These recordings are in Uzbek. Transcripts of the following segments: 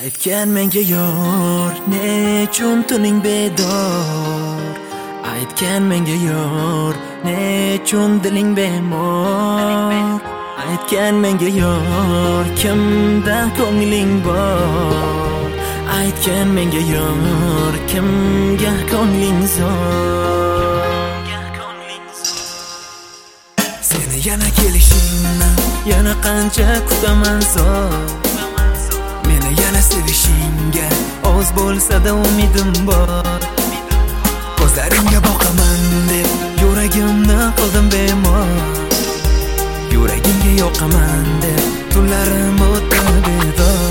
Aytgan menga yor, nechun tuning bedor. Aytgan menga yor, nechun diling bemor. Aytgan menga yor, kimda ko'ngling bor. Aytgan menga yor, kimga ko'ngling zor. Seni yana kelishingni yana qancha kutaman zor. Meni yana sevishingga oz bo'lsa-da umidim bor. Ko'zlaringga boqaman deb yuragimni qildim bemor. Yuragimga yoqaman deb tunlarim o'tdi bedor.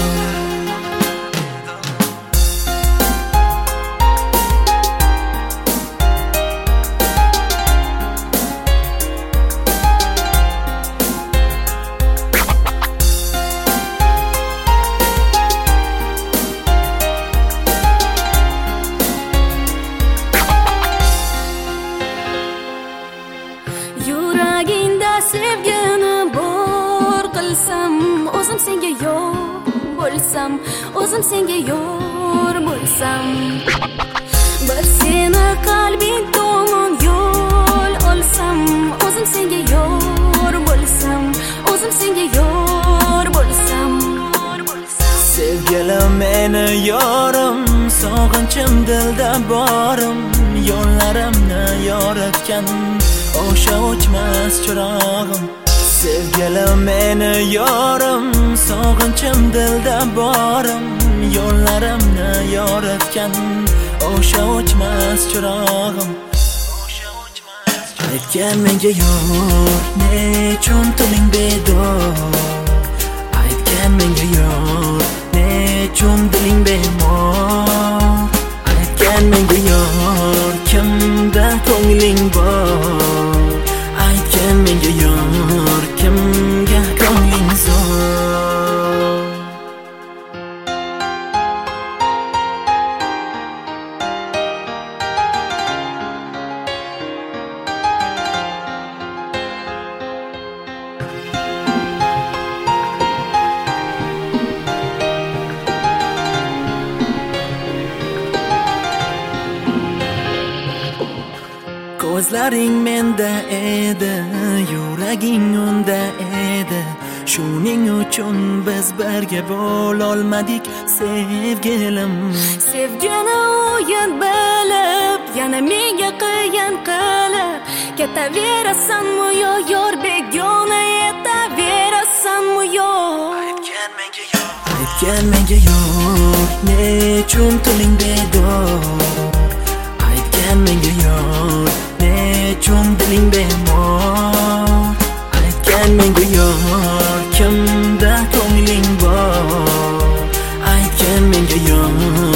Yuragingda sevgini bor qilsam, o'zim senga yor bo'lsam, o'zim senga yor bo'lsam, bir seni qalbing tomon yo'l olsam, o'zim senga yor bo'lsam, o'zim senga yor bo'lsam. Sevgilim meni yorim, sog'inchim dilda borim, yo'llarimni yoritgan o'sha o'chmas chirog'im. Sevgilim meni yorim, sog'inchim dilda borim, yo'llarimni yoritgan o'sha o'chmas chirog'im. Aytgan menga yor, nechun tuning bedor. Aytgan menga yor, nechun diling bemor. Aytgan menga yor, kimda ko'ngling bor. Aytgan menga yor, kimga ko'ngling zor. Ko'zlaring menda edi, yuraging unda edi. Shuning uchun biz birga bo'lolmadik sevgilim. Sevgini o'yin bilib, yana menga qiyin qilib, ketaverasanmi yo yor, begona etaverasanmi yo. Aytgan menga yor, nechun tuning bedor. Aytgan menga yor, nechun diling bemor. Aytgan menga yor, kimda ko'ngling bor. Aytgan menga yor,